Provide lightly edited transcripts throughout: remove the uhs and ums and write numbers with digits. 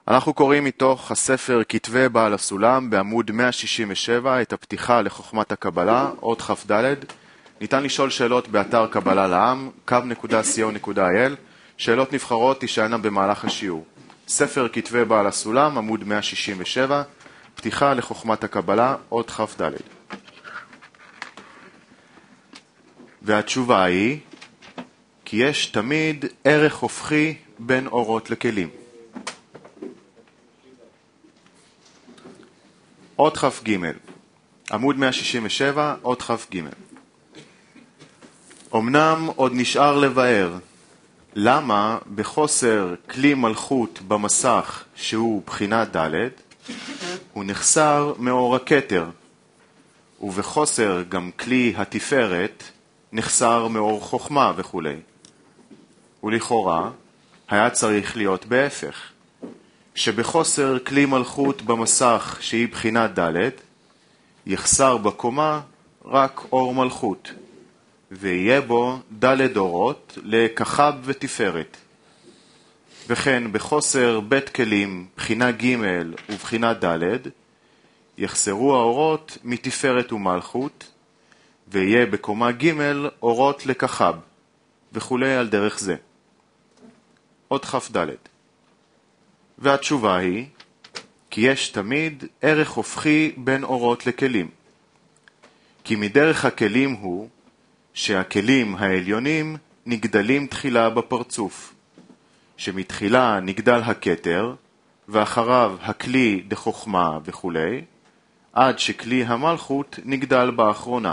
אנחנו קוראים מתוך הספר כתבי בעל הסולם בעמוד 167 את הפתיחה לחוכמת הקבלה, עוד כ"ד. ניתן לשאול שאלות באתר קבלה לעם, kub.co.il. שאלות נבחרות תישאלנה במהלך השיעור. ספר כתבי בעל הסולם, עמוד 167, פתיחה לחוכמת הקבלה, עוד כ"ד. והתשובה היא, כי יש תמיד ערך הופכי בין אורות לכלים. עוד כ"ג, עמוד 167, עוד כ"ג. אמנם עוד נשאר לבאר, למה בחוסר כלי מלכות במסך שהוא בחינת ד' הוא נחסר מאור הכתר, ובחוסר גם כלי התפארת נחסר מאור חוכמה וכו'. ולכאורה היה צריך להיות בהפך, שבחוסר כלי מלכות במסך שהיא בחינת ד' יחסר בקומה רק אור מלכות, ויהיה בו ד' אורות לכחב ותפארת. וכן בחוסר בית כלים בחינה ג' ובחינה ד' יחסרו האורות מתפארת ומלכות, ויהיה בקומה ג' אורות לכחב וכו' על דרך זה. עוד כ"ד. והתשובה היא, כי יש תמיד ערך הופכי בין אורות לכלים. כי מדרך הכלים הוא שהכלים העליונים נגדלים תחילה בפרצוף, שמתחילה נגדל הכתר, ואחריו הכלי דחוכמה וכו', עד שכלי המלכות נגדל באחרונה.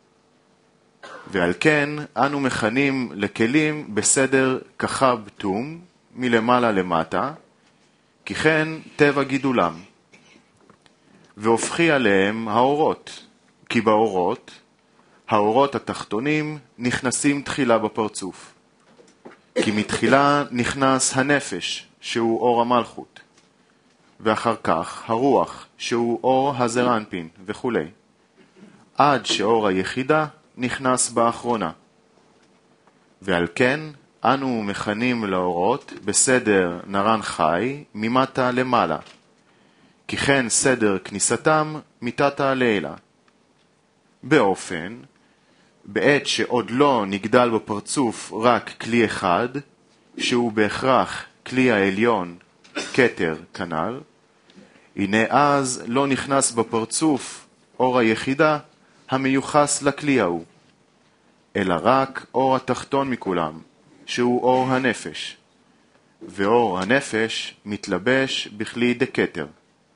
ועל כן אנו מכנים לכלים בסדר כחב תום, מלמעלה למטה, כי כן טבע גידולם. והופכי עליהם האורות, כי באורות, האורות התחתונים נכנסים תחילה בפרצוף. כי מתחילה נכנס הנפש, שהוא אור המלכות, ואחר כך הרוח, שהוא אור הזרנפין וכו', עד שאור היחידה נכנס באחרונה. ועל כן אנו מכנים לאורות בסדר נרן חי ממטה למעלה, כי כן סדר כניסתם מתתה לעילה. באופן, בעת שעוד לא נגדל בפרצוף רק כלי אחד, שהוא בהכרח כלי העליון, כתר כנל, הנה אז לא נכנס בפרצוף אור היחידה המיוחס לכלי ההוא, אלא רק אור התחתון מכולם, שהוא אור הנפש, ואור הנפש מתלבש בכלי דקתר.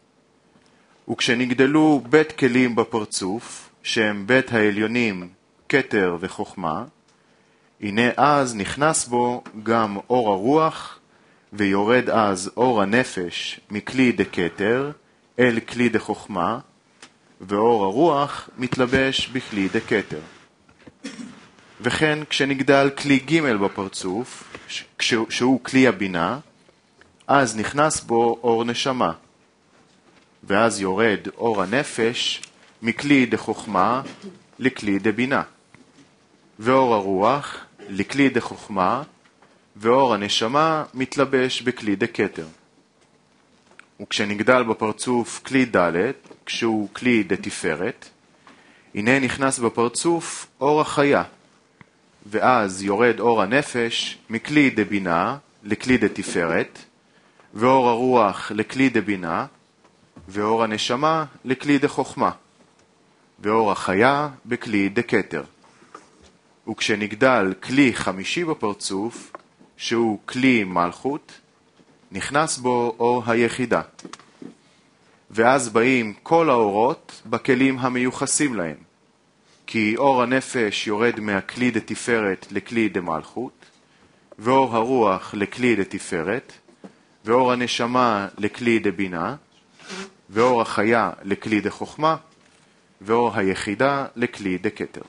וכשנגדלו בית כלים בפרצוף, שהם בית העליונים, כתר וחוכמה, הנה אז נכנס בו גם אור הרוח, ויורד אז אור הנפש מכלי דקתר אל כלי דחוכמה, ואור הרוח מתלבש בכלי דקתר. וכן כשנגדל כלי ג' בפרצוף, שהוא כלי הבינה, אז נכנס בו אור נשמה, ואז יורד אור הנפש מכלי דחוכמה לכלי דבינה, ואור הרוח לכלי דחוכמה, ואור הנשמה מתלבש בכלי דקתר. וכשנגדל בפרצוף כלי ד', כשהוא כלי דתפארת, הנה נכנס בפרצוף אור החיה, ואז יורד אור הנפש מכלי דבינה לכלי דתפארת, ואור הרוח לכלי דבינה, ואור הנשמה לכלי דחוכמה, ואור החיה בכלי דקתר. וכשנגדל כלי חמישי בפרצוף, שהוא כלי מלכות, נכנס בו אור היחידה. ואז באים כל האורות בכלים המיוחסים להם, כי אור הנפש יורד מהכלי דתפארת לכלי דמלכות, ואור הרוח לכלי דתפארת, ואור הנשמה לכלי דבינה, ואור החיה לכלי דחוכמה, ואור היחידה לכלי דקתר.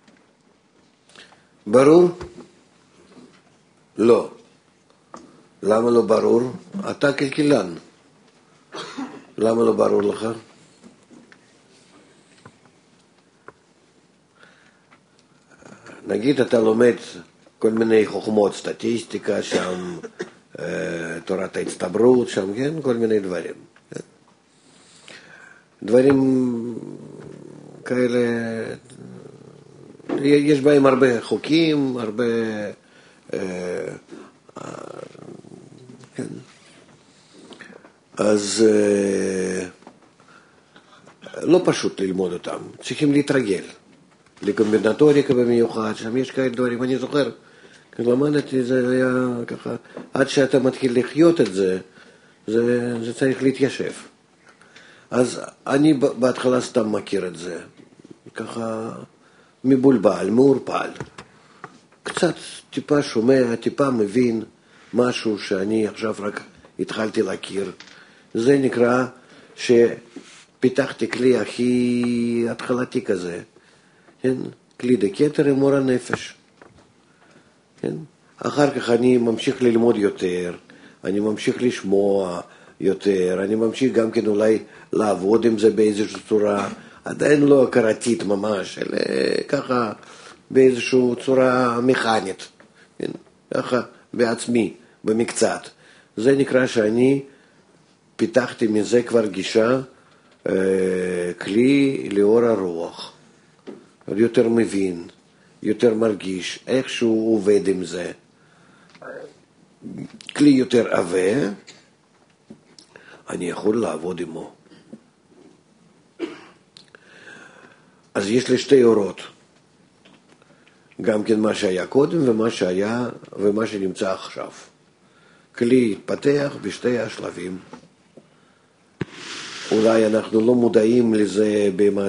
ברור? לא. למה לא ברור? אתה כלכלן. למה לא ברור לך? נגיד אתה לומד כל מיני חוכמות, סטטיסטיקה שם, תורת ההצטברות שם, כן? כל מיני דברים. כן? דברים כאלה, יש בהם הרבה חוקים, הרבה... כן. אז לא פשוט ללמוד אותם, צריכים להתרגל. לקומבינטוריקה במיוחד, שם יש כאלה דברים, אני זוכר, כשלמדתי זה היה ככה, עד שאתה מתחיל לחיות את זה, זה צריך להתיישב. אז אני בהתחלה סתם מכיר את זה, ככה מבולבל, מעורפל. קצת טיפה שומע, טיפה מבין משהו שאני עכשיו רק התחלתי להכיר. זה נקרא שפיתחתי כלי הכי התחלתי כזה, כן? כלי דקטר עם אור הנפש. כן? אחר כך אני ממשיך ללמוד יותר, אני ממשיך לשמוע יותר, אני ממשיך גם כן אולי לעבוד עם זה באיזושהי צורה, עדיין לא הכרתית ממש, אלא ככה באיזושהי צורה מכנית, כן? ככה בעצמי, במקצת. זה נקרא שאני פיתחתי מזה כבר גישה, כלי לאור הרוח. יותר מבין, יותר מרגיש, איך שהוא עובד עם זה. כלי יותר עבה, אני יכול לעבוד עמו. אז יש לי שתי אורות. גם כן מה שהיה קודם ומה שנמצא עכשיו. כלי התפתח בשתי השלבים. אולי אנחנו לא מודעים לזה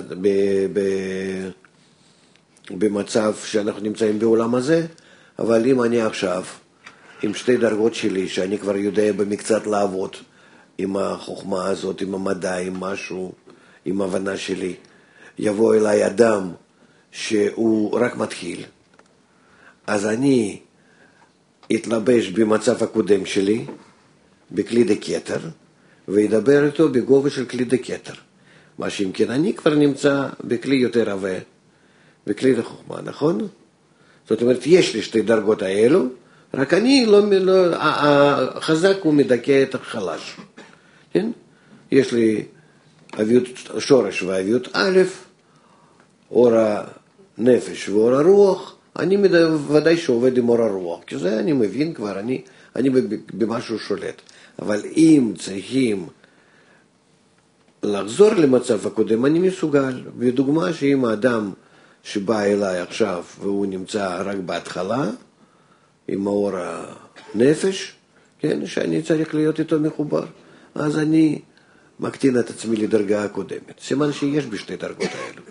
במצב שאנחנו נמצאים בעולם הזה, אבל אם אני עכשיו, עם שתי דרגות שלי, שאני כבר יודע במקצת לעבוד עם החוכמה הזאת, עם המדע, עם משהו, עם הבנה שלי, יבוא אליי אדם שהוא רק מתחיל, אז אני אתלבש במצב הקודם שלי, בכלי דקטר, וידבר איתו בגובה של כלי דקטר. מה שאם כן אני כבר נמצא בכלי יותר עבה, בכלי לחוכמה, נכון? זאת אומרת, יש לי שתי דרגות האלו, רק אני החזק הוא מדכא את החלש. כן? יש לי אביות שורש ואביות א', אור הנפש ואור הרוח, אני ודאי שעובד עם אור הרוח, כי זה אני מבין כבר, אני במשהו שולט. אבל אם צריכים לחזור למצב הקודם, אני מסוגל. ודוגמה שאם האדם שבא אליי עכשיו והוא נמצא רק בהתחלה, עם האור הנפש, כן, שאני צריך להיות איתו מחובר, אז אני מקטין את עצמי לדרגה הקודמת. סימן שיש בשתי דרגות האלו.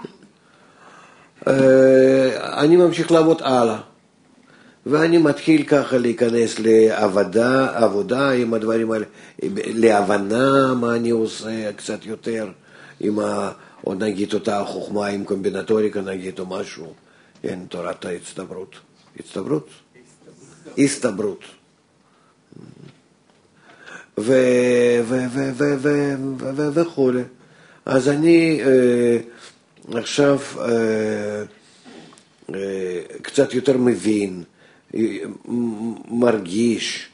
אני ממשיך לעבוד הלאה. ואני מתחיל ככה להיכנס לעבודה עם הדברים האלה, להבנה מה אני עושה קצת יותר, או נגיד אותה החוכמה עם קומבינטוריקה נגיד או משהו, אין תורת ההצטברות. הצטברות? הסתברות. וכו'. אז אני עכשיו קצת יותר מבין, מרגיש,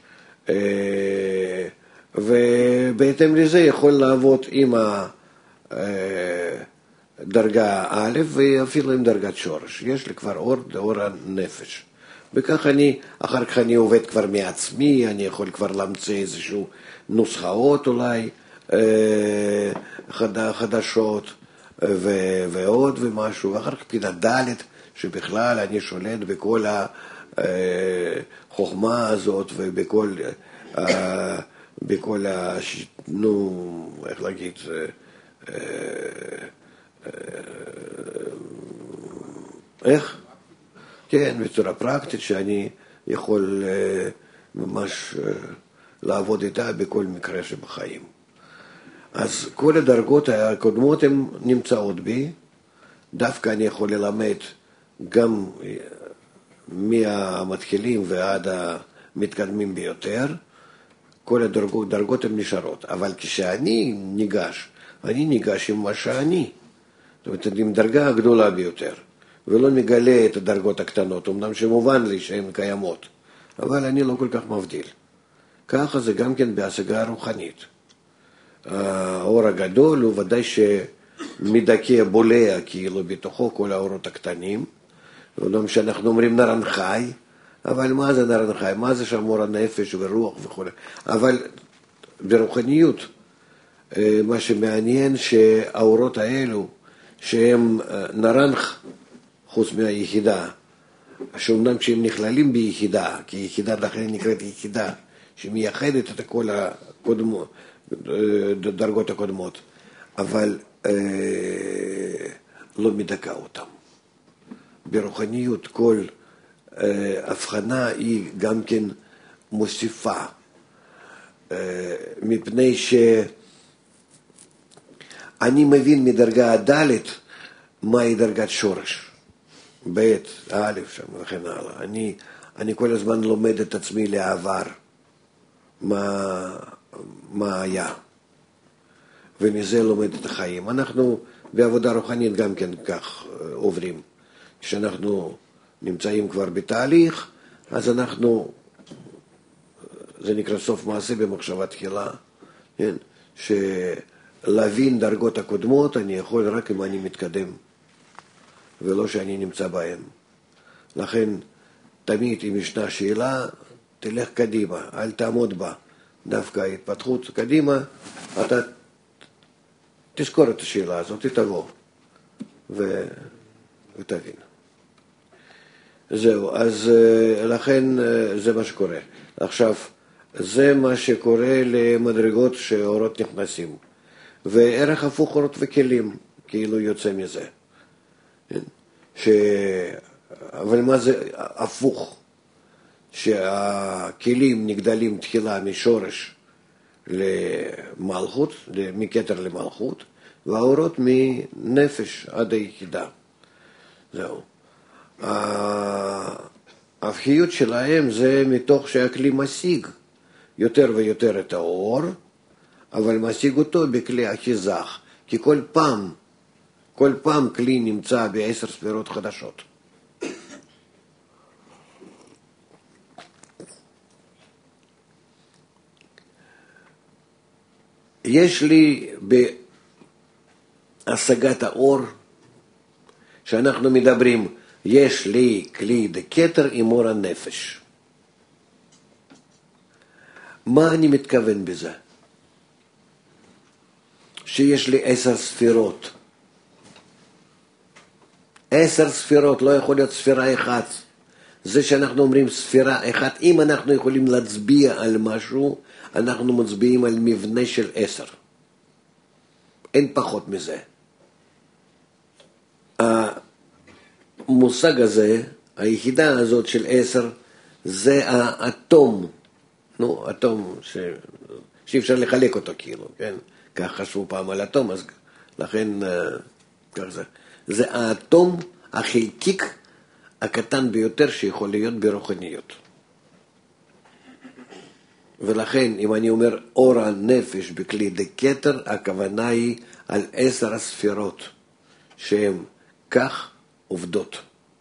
ובהתאם לזה יכול לעבוד עם הדרגה א' ואפילו עם דרגת שורש. יש לי כבר אור הנפש. וכך אחר כך אני עובד כבר מעצמי, אני יכול כבר להמציא איזשהו נוסחאות אולי חדשות ועוד ומשהו, ואחר כך פינה ד' שבכלל אני שולט בכל החוכמה הזאת ובכל איך להגיד, איך? כן, בצורה פרקטית שאני יכול ממש לעבוד איתה בכל מקרה שבחיים. אז כל הדרגות הקודמות הן נמצאות בי, דווקא אני יכול ללמד גם מהמתחילים ועד המתקדמים ביותר, כל הדרגות הן נשארות, אבל כשאני ניגש עם מה שאני, זאת אומרת, עם דרגה הגדולה ביותר, ולא מגלה את הדרגות הקטנות, אמנם שמובן לי שהן קיימות, אבל אני לא כל כך מבדיל. ככה זה גם כן בהשגה הרוחנית. האור הגדול הוא ודאי שמדכא בולע כאילו בתוכו כל האורות הקטנים, ולא שאנחנו אומרים נרן חי, אבל מה זה נרן חי? מה זה שם אור הנפש ורוח וכו'. אבל ברוחניות, מה שמעניין שהאורות האלו, שהם נרנח חוץ מהיחידה, שאומנם כשהם נכללים ביחידה, כי יחידה לכן נקראת יחידה, שמייחדת את כל הדרגות הקודמות, אבל לא מדכא אותם. ברוחניות כל הבחנה היא גם כן מוסיפה, מפני שאני מבין מדרגה ד' מהי דרגת שורש. ב', א', שם וכן הלאה. אני כל הזמן לומד את עצמי לעבר, מה היה, ומזה לומד את החיים. אנחנו בעבודה רוחנית גם כן כך עוברים. כשאנחנו נמצאים כבר בתהליך, אז אנחנו, זה נקרא סוף מעשה במחשבה תחילה, כן? שלהבין דרגות הקודמות אני יכול רק אם אני מתקדם, ולא שאני נמצא בהם. לכן, תמיד אם ישנה שאלה, תלך קדימה, אל תעמוד בה. דווקא ההתפתחות קדימה, אתה תזכור את השאלה הזאת, תבוא ותבין. זהו, אז לכן זה מה שקורה. עכשיו, זה מה שקורה למדרגות שאורות נכנסים. וערך הפוך אורות וכלים, כאילו יוצא מזה. אבל מה זה הפוך? שהכלים נגדלים תחילה משורש למלכות, מכתר למלכות, והאורות מנפש עד היחידה. זהו. ההבחיות שלהם זה מתוך שהכלי משיג יותר ויותר את האור, אבל משיג אותו בכלי הכי זך, כי כל פעם כלי נמצא ב10 ספירות חדשות. יש לי בהשגת האור, שאנחנו מדברים, יש לי כלי דקטר עם אור הנפש. מה אני מתכוון בזה? שיש לי 10 ספירות. 10 ספירות, לא יכול להיות ספירה אחת. זה שאנחנו אומרים ספירה אחת, אם אנחנו יכולים להצביע על משהו, אנחנו מצביעים על מבנה של 10. אין פחות מזה. המושג הזה, היחידה הזאת של 10, זה האטום. אטום שאי אפשר לחלק אותו כאילו, כן? כך חשבו פעם על אטום, אז לכן כך זה. זה האטום, החלקיק הקטן ביותר שיכול להיות ברוחניות. ולכן, אם אני אומר אור הנפש בכלי דקטר, הכוונה היא על 10 הספירות, שהן כך עובדות.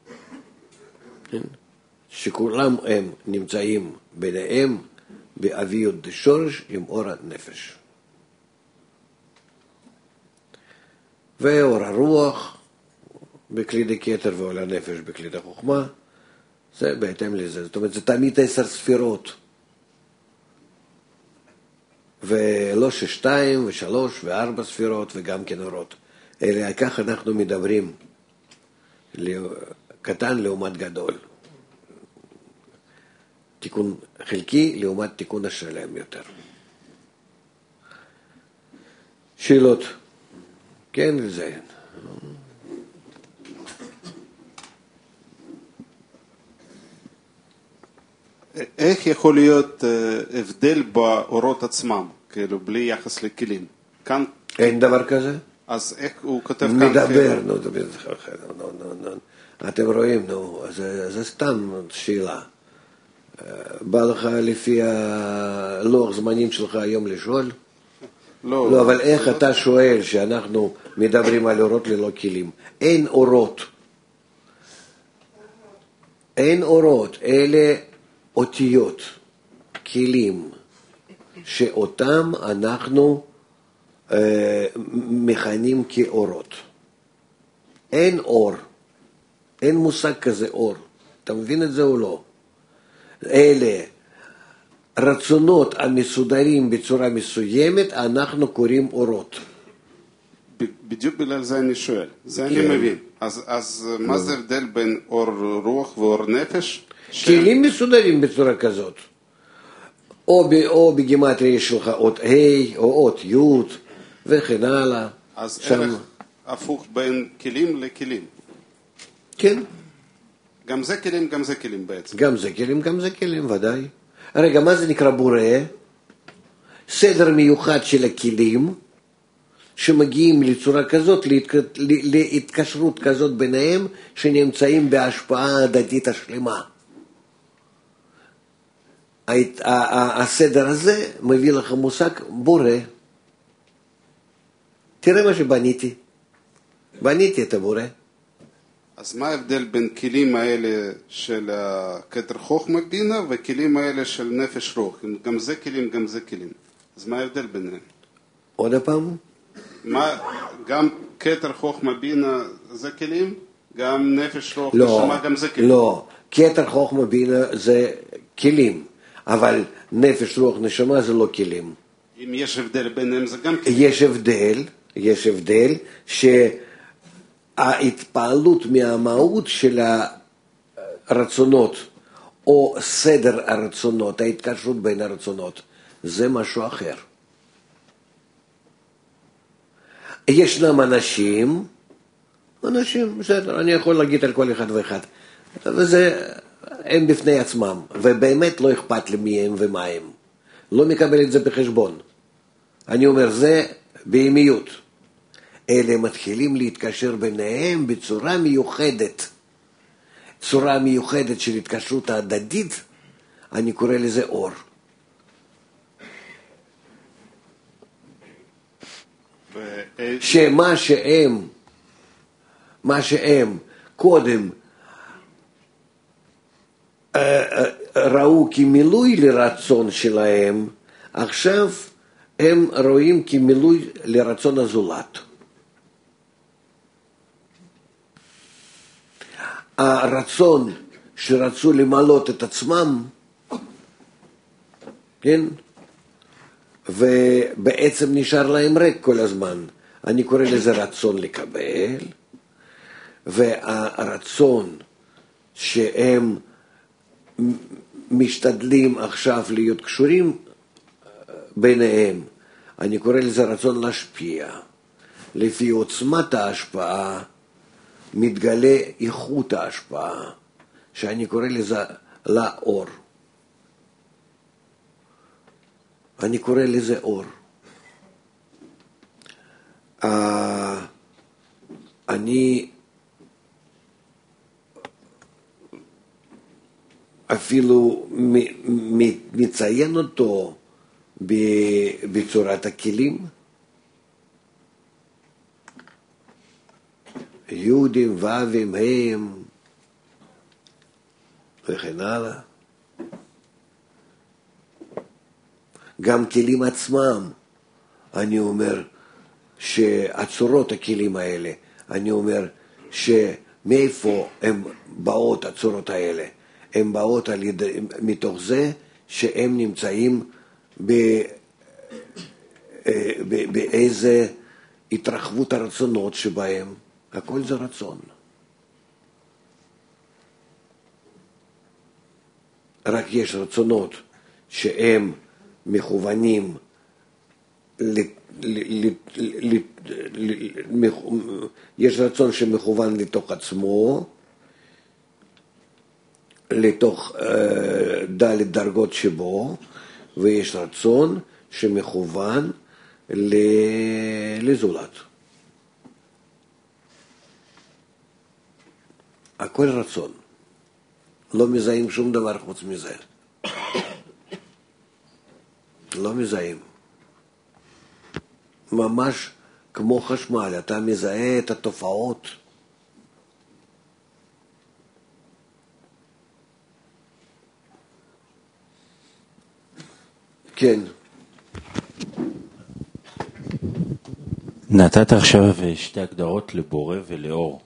שכולם הם נמצאים ביניהם באביות דשורש עם אור הנפש. ואור הרוח בכלי דקטר ואור הנפש בכלי דחוכמה, זה בהתאם לזה. זאת אומרת, זה תמיד 10 ספירות. ולא 2 ו3 ו4 ספירות וגם כן אורות. אלא כך אנחנו מדברים, קטן לעומת גדול. תיקון חלקי לעומת תיקון השלם יותר. שאלות? כן, זה. איך יכול להיות הבדל באורות עצמם, כאילו בלי יחס לכלים? כאן אין דבר כזה? אז איך הוא כותב כאן? מדבר, אתם רואים, זה סתם שאלה. בא לך לפי הלוח זמנים שלך היום לשאול? לא, אבל איך אתה שואל שאנחנו מדברים על אורות ללא כלים? אין אורות. אין אורות, אלה אותיות, כלים, שאותם אנחנו מכנים כאורות. אין אור, אין מושג כזה אור. אתה מבין את זה או לא? אלה רצונות המסודרים בצורה מסוימת, אנחנו קוראים אורות. בדיוק בגלל זה אני שואל, זה אני מבין. אז מה זה הבדל בין אור רוח ואור נפש? כלים מסודרים בצורה כזאת. או בגימטריה יש לך אות ה' או אות י' וכן הלאה. אז ערך הפוך בין כלים לכלים. כן. גם זה כלים, גם זה כלים בעצם. גם זה כלים, גם זה כלים, ודאי. רגע, מה זה נקרא בורא? סדר מיוחד של הכלים שמגיעים לצורה כזאת, להתקשרות כזאת ביניהם, שנמצאים בהשפעה הדדית השלמה. הסדר הזה מביא לך מושג בורא. תראה מה שבניתי. בניתי את הבורא. אז מה ההבדל בין כלים האלה של כתר חוכמה בינה וכלים האלה של נפש רוח? גם זה כלים, גם זה כלים. אז מה ההבדל ביניהם? עוד פעם? גם כתר חוכמה בינה זה כלים? גם נפש רוח לא, נשמה גם זה כלים? לא, כתר חוכמה בינה זה כלים, אבל נפש רוח נשמה זה לא כלים. אם יש הבדל ביניהם זה גם כלים? יש הבדל שההתפעלות מהמהות של הרצונות, או סדר הרצונות, ההתקשרות בין הרצונות, זה משהו אחר. ישנם אנשים, בסדר, אני יכול להגיד על כל אחד ואחד, וזה הם בפני עצמם, ובאמת לא אכפת לי מי הם ומה הם. לא מקבל את זה בחשבון. אני אומר, זה בהמיות. אלה מתחילים להתקשר ביניהם בצורה מיוחדת. צורה מיוחדת של התקשרות ההדדית, אני קורא לזה אור. שמה שהם קודם ראו כמילוי לרצון שלהם, עכשיו הם רואים כמילוי לרצון הזולת. הרצון שרצו למלות את עצמם, כן? ובעצם נשאר להם ריק כל הזמן. אני קורא לזה רצון לקבל, והרצון שהם משתדלים עכשיו להיות קשורים ביניהם, אני קורא לזה רצון להשפיע. לפי עוצמת ההשפעה מתגלה איכות ההשפעה, שאני קורא לזה לאור. אני קורא לזה אור. אני אפילו מציין אותו בצורת הכלים. יהודים, ואבים, הם, וכן הלאה. גם כלים עצמם, אני אומר שהצורות הכלים האלה, אני אומר שמאיפה הם באות הצורות האלה? הם באות מתוך זה שהם נמצאים באיזה התרחבות הרצונות שבהם, הכל זה רצון. רק יש רצונות שהם מכוונים יש רצון שמכוון לתוך עצמו, לתוך ד' דרגות שבו, ויש רצון שמכוון לזולת. הכל רצון. לא מזהים שום דבר חוץ מזה. לא מזהים. ממש כמו חשמל, אתה מזהה את התופעות. כן. נתת עכשיו שתי הגדרות לבורא ולאור.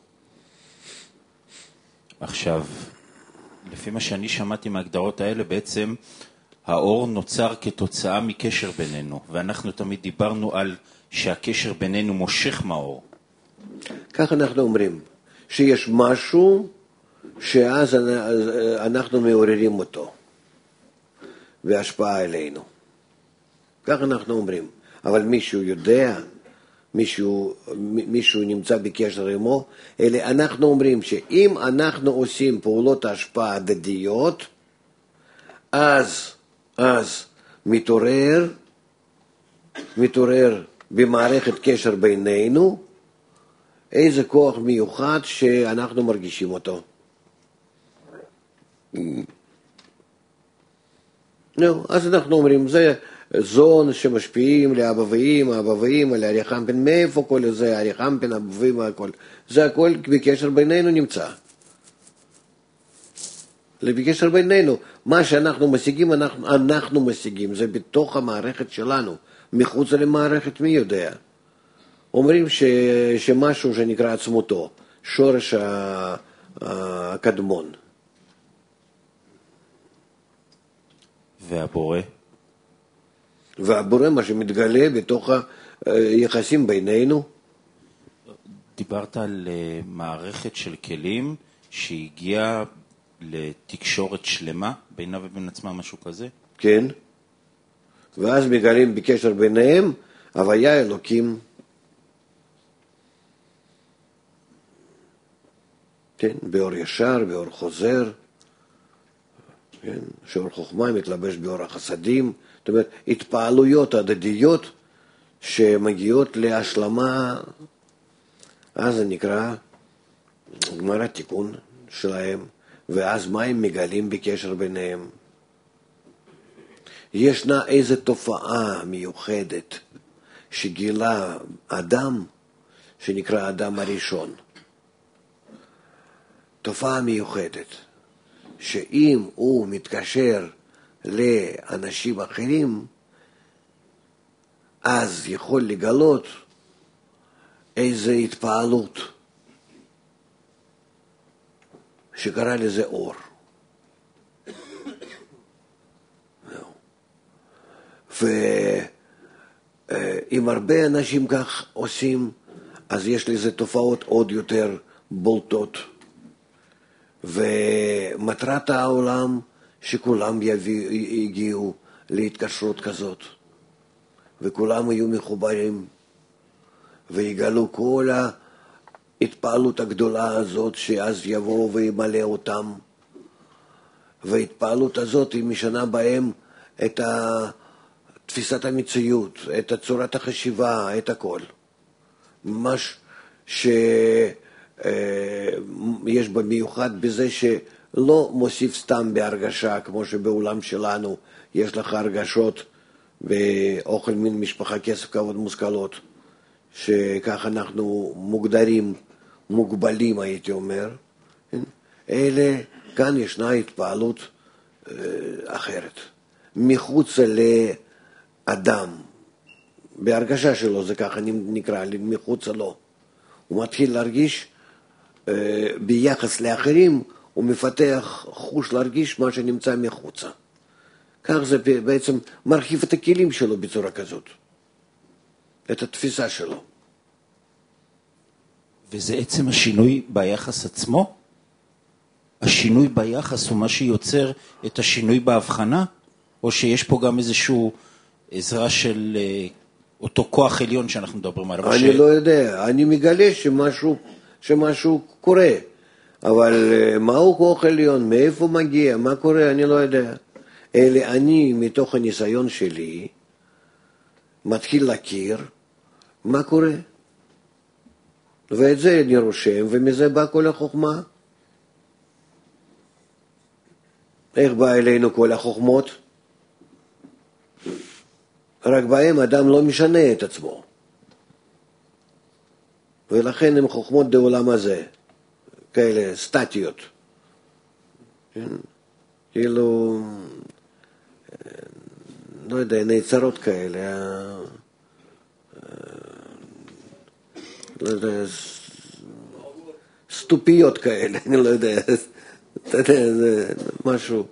עכשיו, לפי מה שאני שמעתי מההגדרות האלה, בעצם האור נוצר כתוצאה מקשר בינינו, ואנחנו תמיד דיברנו על שהקשר בינינו מושך מהאור. כך אנחנו אומרים, שיש משהו שאז אנחנו מעוררים אותו, והשפעה עלינו. כך אנחנו אומרים. אבל מישהו יודע, מישהו נמצא בקשר עמו, אלא אנחנו אומרים שאם אנחנו עושים פעולות השפעה הדדיות, אז מתעורר במערכת קשר בינינו איזה כוח מיוחד שאנחנו מרגישים אותו. אז אנחנו אומרים, זה זון שמשפיעים לאבא ואמא, לאריחמפין, מאיפה כל זה, אריחמפין, אבא ואמא, הכל. זה הכל בקשר בינינו נמצא. בקשר בינינו, מה שאנחנו משיגים, אנחנו משיגים, זה בתוך המערכת שלנו, מחוץ למערכת מי יודע. אומרים שמשהו שנקרא עצמותו, שורש הקדמון. והבורא? והבורא, מה שמתגלה בתוך היחסים בינינו. דיברת על מערכת של כלים שהגיעה לתקשורת שלמה בינה ובין עצמה, משהו כזה? כן. ואז מגלים בקשר ביניהם הוויה אלוקים. כן, באור ישר, באור חוזר. כן, שאור חוכמה מתלבש באור החסדים. זאת אומרת, התפעלויות הדדיות שמגיעות להשלמה, אז זה נקרא גמר התיקון שלהם, ואז מה הם מגלים בקשר ביניהם? ישנה איזו תופעה מיוחדת שגילה אדם, שנקרא אדם הראשון. תופעה מיוחדת, שאם הוא מתקשר לאנשים אחרים, אז יכול לגלות איזו התפעלות, שקרא לזה אור. ואם הרבה אנשים כך עושים, אז יש לזה תופעות עוד יותר בולטות. ומטרת העולם שכולם יגיעו להתקשרות כזאת, וכולם יהיו מחוברים, ויגלו כל ההתפעלות הגדולה הזאת, שאז יבואו וימלא אותם. וההתפעלות הזאת היא משנה בהם את תפיסת המציאות, את צורת החשיבה, את הכל. ממש שיש במיוחד בזה שלא מוסיף סתם בהרגשה, כמו שבעולם שלנו יש לך הרגשות באוכל מין משפחה כסף כבוד מושכלות, שכך אנחנו מוגדרים, מוגבלים הייתי אומר. אלה, כאן ישנה התפעלות אחרת. מחוץ לאדם, בהרגשה שלו, זה ככה נקרא, מחוץ לו. הוא מתחיל להרגיש ביחס לאחרים, הוא מפתח חוש להרגיש מה שנמצא מחוצה. כך זה בעצם מרחיב את הכלים שלו בצורה כזאת, את התפיסה שלו. וזה עצם השינוי ביחס עצמו? השינוי ביחס הוא מה שיוצר את השינוי בהבחנה? או שיש פה גם איזשהו עזרה של אותו כוח עליון שאנחנו מדברים עליו? אני לא יודע, אני מגלה שמשהו קורה, אבל מהו כוח עליון, מאיפה מגיע, מה קורה, אני לא יודע. אלא אני מתוך הניסיון שלי מתחיל להכיר מה קורה. ואת זה אני רושם, ומזה בא כל החוכמה. איך בא אלינו כל החוכמות? רק בהם אדם לא משנה את עצמו. ולכן הם חוכמות בעולם הזה, כאלה סטטיות. כאילו, לא יודע, נעצרות כאלה. לא יודע, סטופיות כאלה, אני לא יודע, אתה יודע, זה משהו,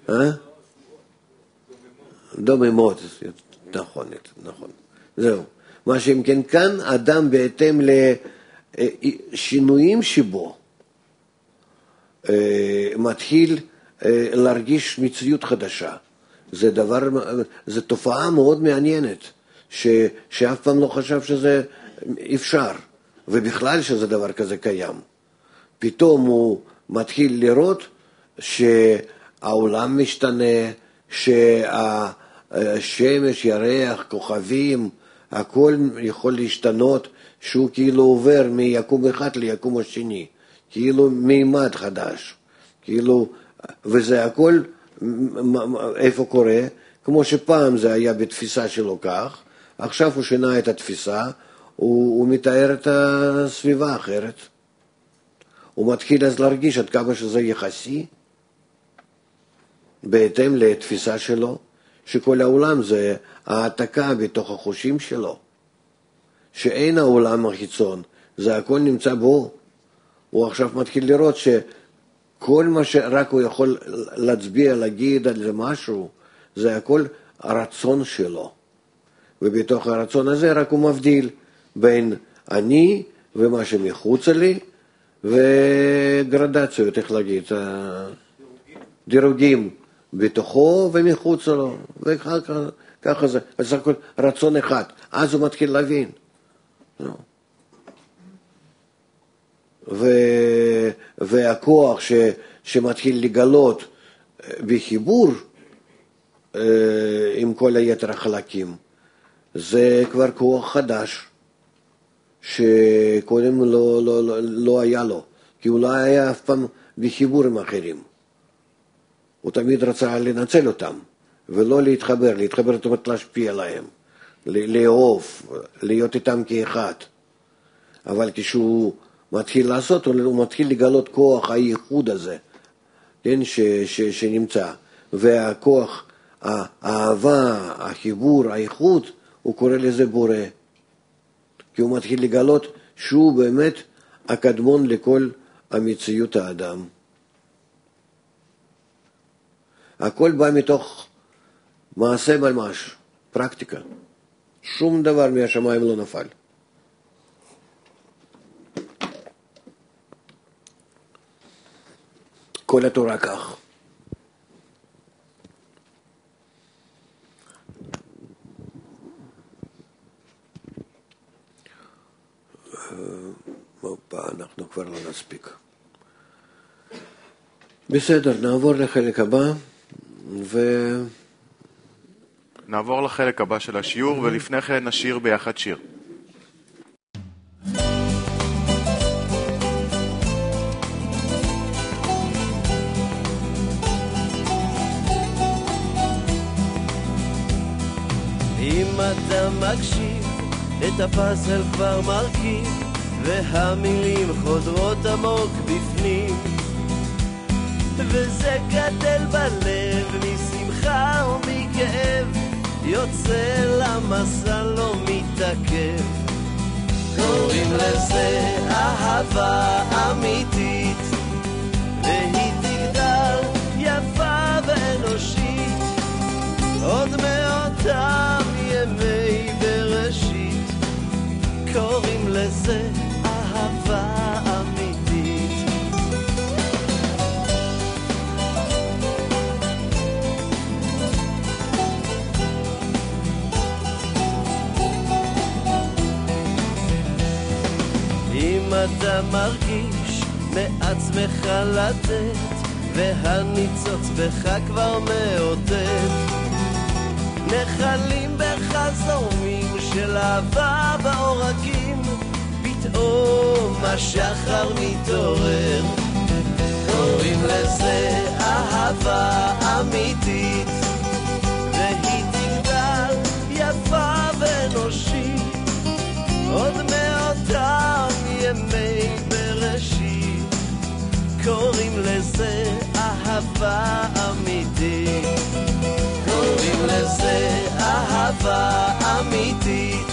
דוממות, נכון, נכון, זהו. מה שאם כן כאן, אדם בהתאם לשינויים שבו, מתחיל להרגיש מציאות חדשה. זה תופעה מאוד מעניינת, שאף פעם לא חשב שזה אפשר, ובכלל שזה דבר כזה קיים. פתאום הוא מתחיל לראות שהעולם משתנה, שהשמש, ירח, כוכבים, הכל יכול להשתנות, שהוא כאילו עובר מיקום אחד ליקום השני, כאילו מימד חדש, כאילו, וזה הכל איפה קורה, כמו שפעם זה היה בתפיסה שלו כך, עכשיו הוא שינה את התפיסה, הוא מתאר את הסביבה האחרת. הוא מתחיל אז להרגיש עד כמה שזה יחסי, בהתאם לתפיסה שלו, שכל העולם זה העתקה בתוך החושים שלו, שאין העולם החיצון, זה הכל נמצא בו. הוא עכשיו מתחיל לראות שכל מה שרק הוא יכול להצביע, להגיד על זה משהו, זה הכל הרצון שלו. ובתוך הרצון הזה רק הוא מבדיל בין אני ומה שמחוץ לי, וגרדציות, איך להגיד, דירוגים בתוכו ומחוץ לו, וככה זה, אז הכל רצון אחד, אז הוא מתחיל להבין. והכוח שמתחיל לגלות בחיבור עם כל היתר החלקים, זה כבר כוח חדש, שקודם לא היה לו, כי הוא לא היה אף פעם בחיבור עם אחרים. הוא תמיד רצה לנצל אותם, ולא להתחבר, זאת אומרת להשפיע עליהם, לאהוב, להיות איתם כאחד. אבל כשהוא מתחיל לעשות, הוא מתחיל לגלות כוח הייחוד הזה, כן, שנמצא, והכוח, האהבה, החיבור, הייחוד, הוא קורא לזה בורא. כי הוא מתחיל לגלות שהוא באמת הקדמון לכל המציאות האדם. הכל בא מתוך מעשה ממש, פרקטיקה. שום דבר מהשמיים לא נפל. כל התורה כך. אנחנו כבר לא נספיק. בסדר, נעבור לחלק הבא, נעבור לחלק הבא של השיעור, ולפני כן נשיר ביחד שיר. אם אתה מקשיב, את הפאזל כבר מרכיב, והמילים חודרות עמוק בפנים, וזה גדל בלב משמחה ומכאב, יוצא למסע לא מתעכב. קוראים לזה אהבה אמיתית, והיא תגדל יפה ואנושית, עוד מאותם ימי בראשית. קוראים לזה אהבה אמיתית. אם אתה מרגיש מעצמך לתת, והניצוץ בך כבר מאותת, נחלים בחזומים של אהבה בעורקים, פתאום השחר מתעורר. קוראים לזה אהבה אמיתית, והיא תגדל יפה ואנושית, עוד מאותם ימי בראשית. קוראים לזה אהבה אמיתית, קוראים לזה אהבה אמיתית,